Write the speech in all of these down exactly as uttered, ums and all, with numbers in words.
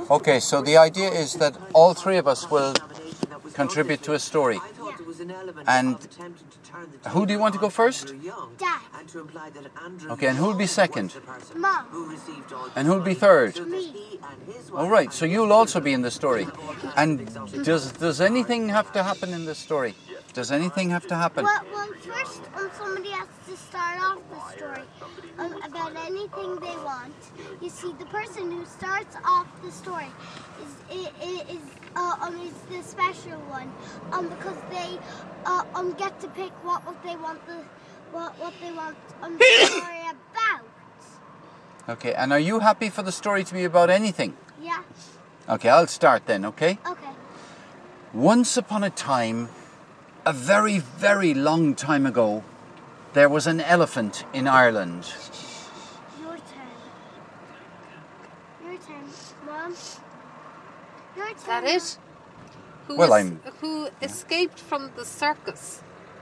Okay, so the idea is that all three of us will contribute to a story. And who do you want to go first? Dad. Okay, and who'll be second? Mom. And who'll be third? Me. All right, so you'll also be in the story. And does does anything have to happen in the story? Does anything have to happen? Well, well first, um, somebody has to start off the story um, about anything they want. You see, the person who starts off the story is is, is uh, um is the special one, um because they uh, um get to pick what, what they want the what what they want um the story about. Okay, and are you happy for the story to be about anything? Yeah. Okay, I'll start then, okay? Okay. Once upon a time, a very, very long time ago, there was an elephant in Ireland. Your turn. Your turn, Mom. Your turn. Is that it? Who Well, es- I'm- Who escaped from the circus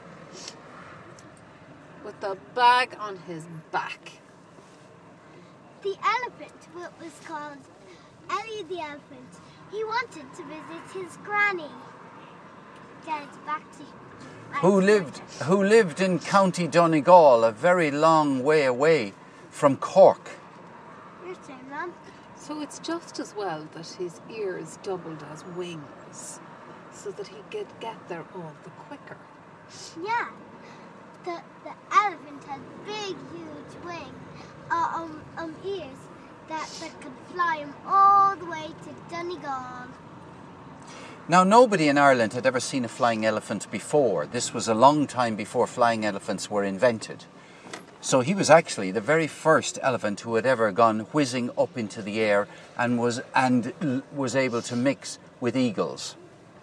with the bag on his back? The elephant wa- was called Ellie the elephant. He wanted to visit his granny. Dad, back to back Who to lived you. who lived in County Donegal, a very long way away from Cork. Your turn, Mom. So it's just as well that his ears doubled as wings, so that he could get there all the quicker. Yeah. The the elephant had big, huge wings, uh, um, um, ears that, that could fly him all the way to Donegal. Now, nobody in Ireland had ever seen a flying elephant before. This was a long time before flying elephants were invented. So he was actually the very first elephant who had ever gone whizzing up into the air and was and l- was able to mix with eagles.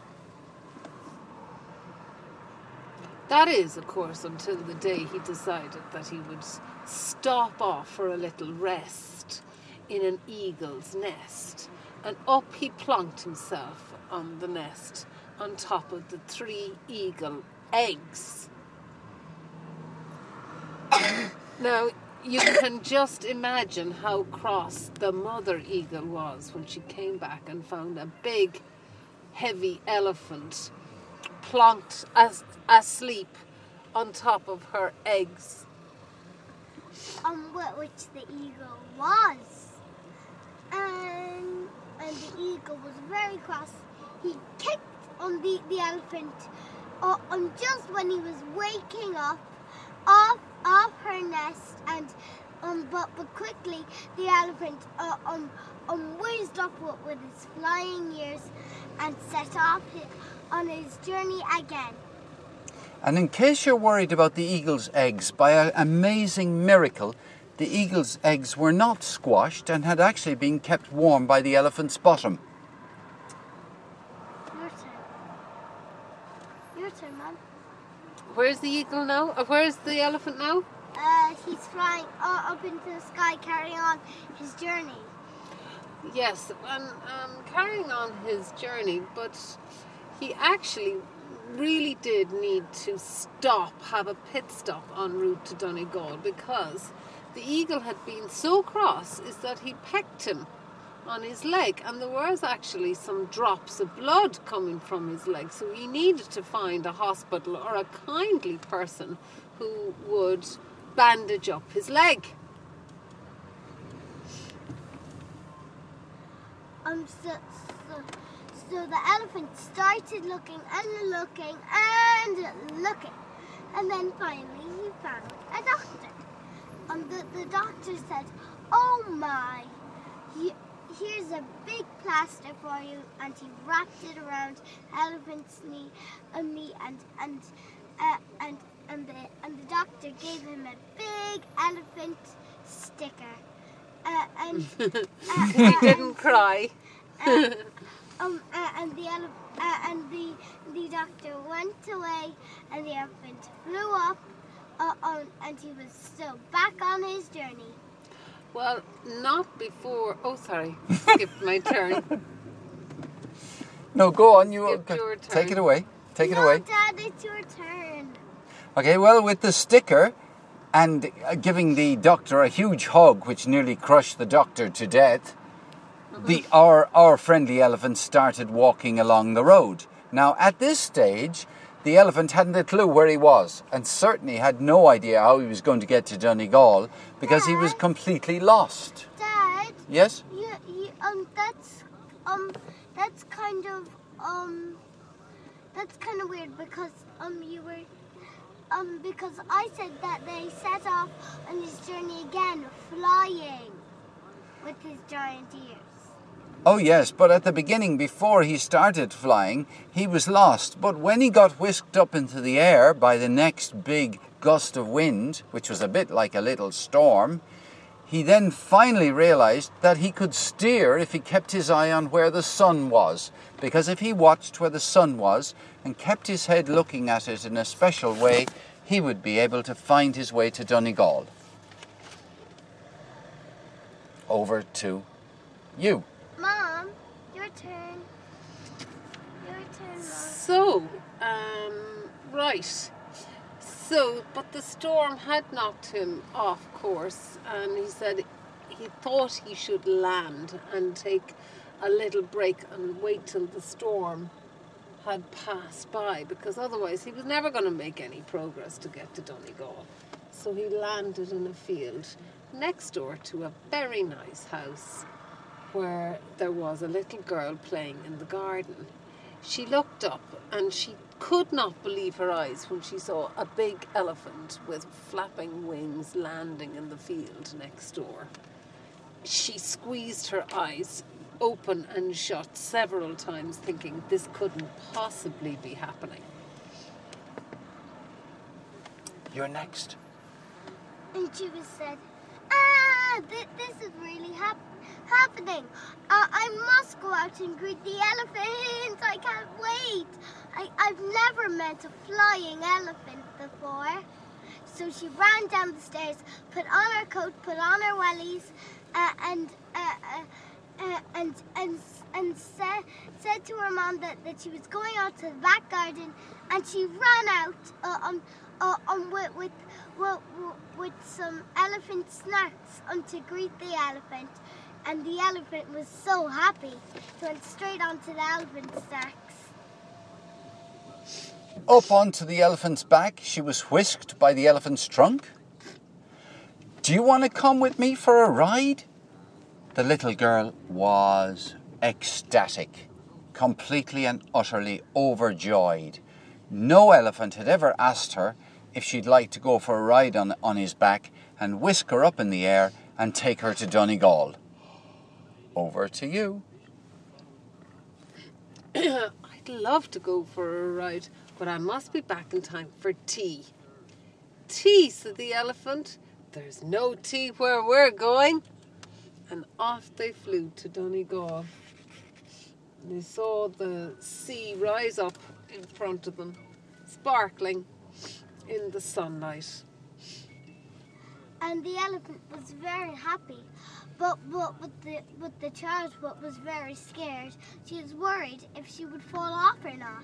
That is, of course, until the day he decided that he would s- stop off for a little rest in an eagle's nest. And up he plonked himself on the nest on top of the three eagle eggs. Now, you can just imagine how cross the mother eagle was when she came back and found a big, heavy elephant plonked as asleep on top of her eggs. Um, wh- which the eagle was. And, and the eagle was very cross. He kicked on the, the elephant uh, um, just when he was waking up off, off her nest. And um, but, but quickly the elephant uh, um, um, whizzed up with, with his flying ears and set off hi- on his journey again. And in case you're worried about the eagle's eggs, by an amazing miracle, the eagle's eggs were not squashed and had actually been kept warm by the elephant's bottom. Your turn. Your turn, Mom. Where's the eagle now? Uh, where's the elephant now? Uh, he's flying uh, up into the sky, carrying on his journey. Yes, and um, carrying on his journey, but he actually really did need to stop, have a pit stop en route to Donegal, because the eagle had been so cross is that he pecked him on his leg, and there was actually some drops of blood coming from his leg, so he needed to find a hospital or a kindly person who would bandage up his leg. Um, so, so, so the elephant started looking and looking and looking, and then finally he found a doctor. Um, the, the doctor said, "Oh my, he, here's a big plaster for you," and he wrapped it around elephant's knee, um, knee, and and uh, and and the and the doctor gave him a big elephant sticker. Uh, and uh, He uh, didn't cry. uh, um, uh, and the ele- uh, and the the doctor went away, and the elephant flew up, uh, on, and he was still back on his journey. Well, not before... Oh, sorry. Skipped my turn. No, go on. You Skip your take turn. it away. Take no, it away. Dad, it's your turn. Okay, well, with the sticker and uh, giving the doctor a huge hug, which nearly crushed the doctor to death, the our our friendly elephant started walking along the road. Now, at this stage, the elephant hadn't a clue where he was, and certainly had no idea how he was going to get to Donegal, because he was Dad? completely lost. Dad, Yes? you, you, um, that's, um, that's kind of, um, that's kind of weird because, um, you were, um, because I said that they set off on his journey again, flying with his giant ears. Oh, yes, but at the beginning, before he started flying, he was lost. But when he got whisked up into the air by the next big gust of wind, which was a bit like a little storm, he then finally realized that he could steer if he kept his eye on where the sun was. Because if he watched where the sun was and kept his head looking at it in a special way, he would be able to find his way to Donegal. Over to you. Mom, your turn. Your turn, Mom. So, um, right. So, but the storm had knocked him off course, and he said he thought he should land and take a little break and wait till the storm had passed by, because otherwise he was never going to make any progress to get to Donegal. So he landed in a field next door to a very nice house where there was a little girl playing in the garden. She looked up and she could not believe her eyes when she saw a big elephant with flapping wings landing in the field next door. She squeezed her eyes open and shut several times, thinking this couldn't possibly be happening. You're next. And she was said, ah, th- this is really hap- happening. Uh, I must go out and greet the elephant. I can't wait. I- I've never met a flying elephant before. So she ran down the stairs, put on her coat, put on her wellies, uh, and uh, uh, uh, and and and said said to her mom that, that she was going out to the back garden, and she ran out uh, um uh, um with with, with with some elephant snacks um to greet the elephant, and the elephant was so happy. He went straight onto the elephant snacks. Up onto the elephant's back, she was whisked by the elephant's trunk. Do you want to come with me for a ride? The little girl was ecstatic, completely and utterly overjoyed. No elephant had ever asked her if she'd like to go for a ride on, on his back and whisk her up in the air and take her to Donegal. Over to you. I'd love to go for a ride, but I must be back in time for tea. Tea, said the elephant. There's no tea where we're going. And off they flew to Donegal. They saw the sea rise up in front of them, sparkling in the sunlight. And the elephant was very happy, but but with the with the child, but was very scared. She was worried if she would fall off or not.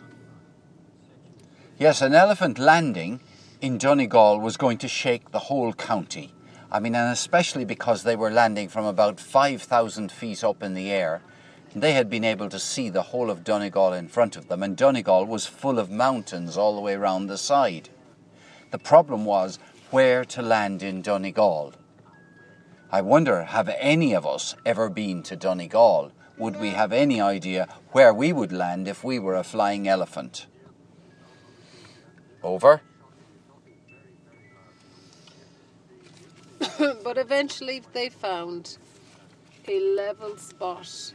Yes, an elephant landing in Donegal was going to shake the whole county. I mean, and especially because they were landing from about five thousand feet up in the air. They had been able to see the whole of Donegal in front of them, and Donegal was full of mountains all the way around the side. The problem was where to land in Donegal. I wonder, have any of us ever been to Donegal? Would we have any idea where we would land if we were a flying elephant? Over. But eventually they found a level spot.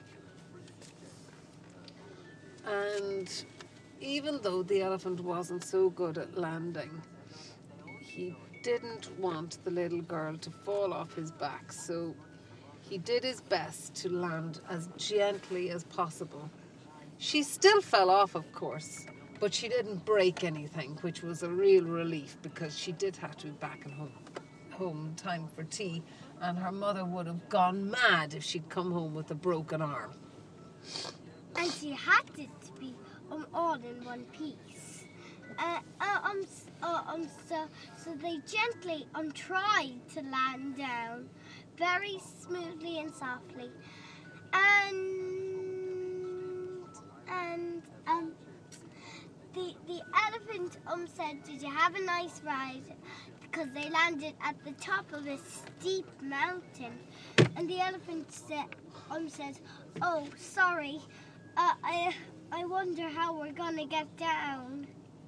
And even though the elephant wasn't so good at landing, he didn't want the little girl to fall off his back, so he did his best to land as gently as possible. She still fell off, of course, but she didn't break anything, which was a real relief, because she did have to be back at home, home time for tea, and her mother would have gone mad if she'd come home with a broken arm. And she had it to be um, all in one piece. Uh, uh, um, uh, um, so, so they gently um, tried to land down very smoothly and softly. Mum said, "Did you have a nice ride?" Because they landed at the top of a steep mountain. And the elephant said, Mum says, "Oh, sorry. Uh, I, I wonder how we're going to get down."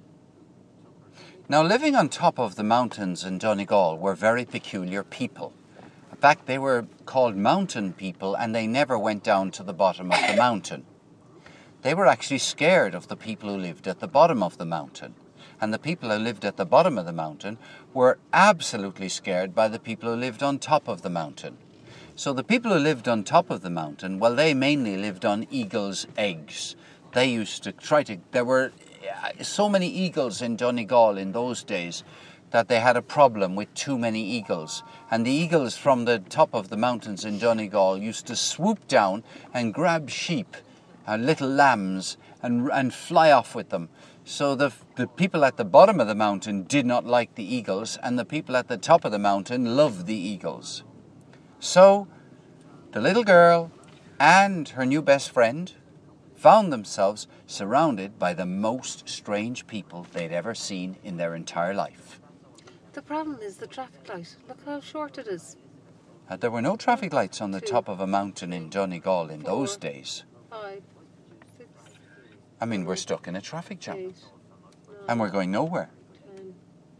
Now, living on top of the mountains in Donegal were very peculiar people. In fact, they were called mountain people, and they never went down to the bottom of the mountain. They were actually scared of the people who lived at the bottom of the mountain. And the people who lived at the bottom of the mountain were absolutely scared by the people who lived on top of the mountain. So the people who lived on top of the mountain, well, they mainly lived on eagles' eggs. They used to try to... There were so many eagles in Donegal in those days that they had a problem with too many eagles. And the eagles from the top of the mountains in Donegal used to swoop down and grab sheep and little lambs and, and fly off with them. So the, the people at the bottom of the mountain did not like the eagles, and the people at the top of the mountain loved the eagles. So the little girl and her new best friend found themselves surrounded by the most strange people they'd ever seen in their entire life. The problem is the traffic light. Look how short it is. Uh, there were no traffic lights on the Two, top of a mountain in Donegal in four, those days. Five, six, I mean, we're stuck in a traffic jam, eight, and nine, we're going nowhere. ten.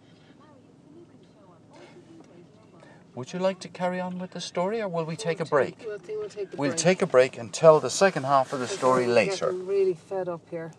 Would you like to carry on with the story, or will we take a break? We'll, think we'll take a We'll break. take a break and tell the second half of the story I'm later. getting really fed up here.